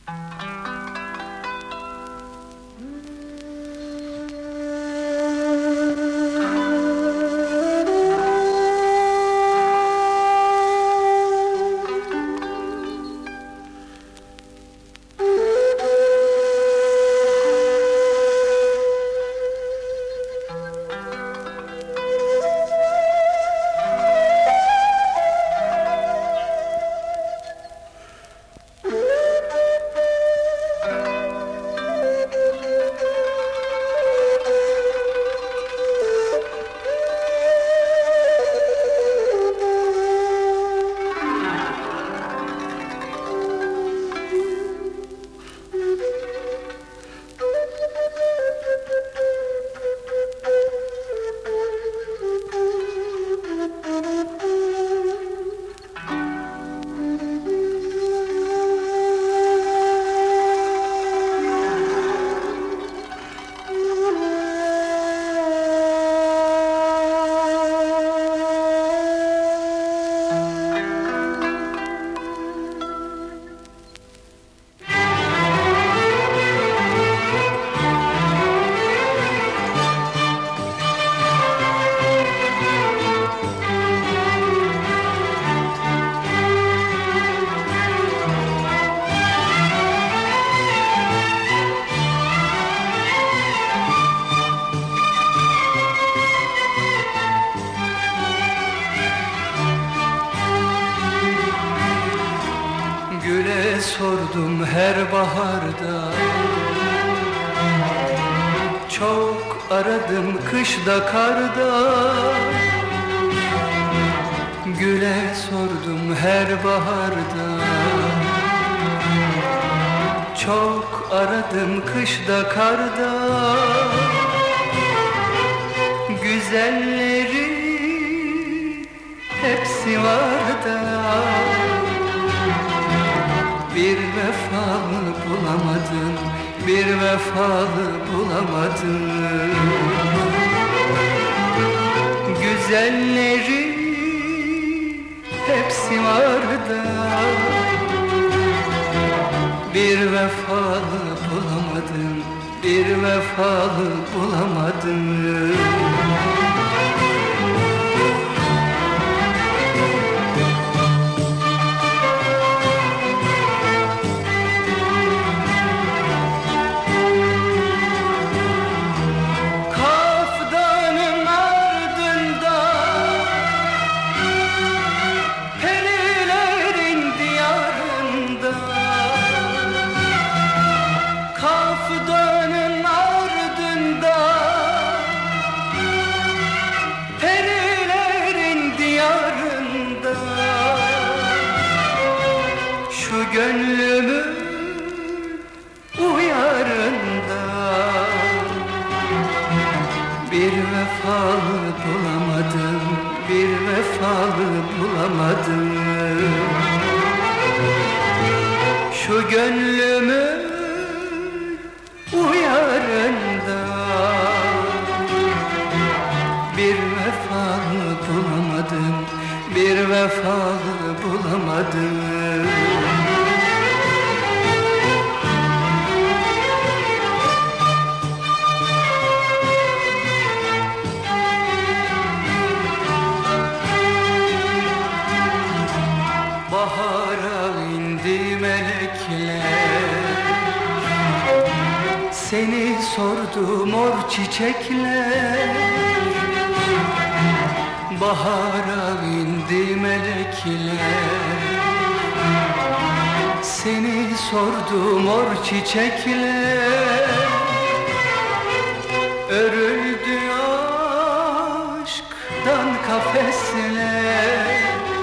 sordum her baharda, çok aradım kışda karda. Güle sordum her baharda, çok aradım kışda karda. Güzelleri hepsi var da bir vefalı bulamadım, bir vefalı bulamadım. Güzelleri hepsi var da bir vefalı bulamadım, bir vefalı bulamadım. Gönlümü uyarında bir vefalı bulamadım, bir vefalı bulamadım. Şu gönlümü uyarında bir vefalı bulamadım, bir vefalı bulamadım. Bahara indi melekler, seni sordu mor çiçekler. Bahara indi melekler, seni sordu mor çiçekler. Örüldü aşktan kafesler.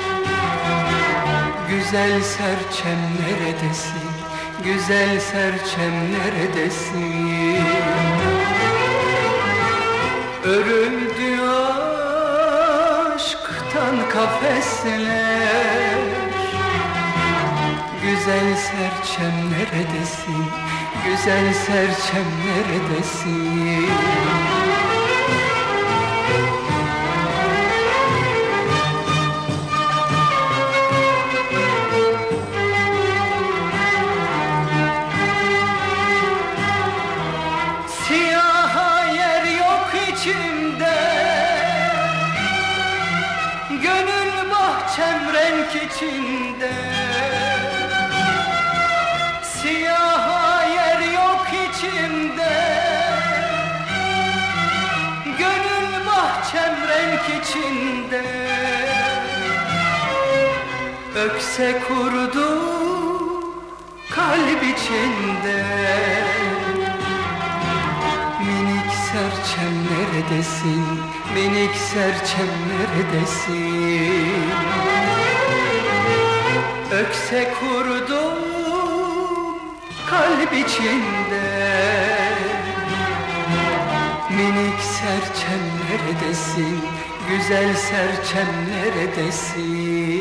Güzel serçem neredesin, güzel serçem neredesin? Örüldü aşktan kafesler. Güzel serçem neredesin, güzel serçem neredesin? içinde ökse kurdu kalp içinde. Minik serçem neredesin, minik serçem neredesin? Ökse kurdu kalp içinde. Minik serçem neredesin, güzel serçem neredesin?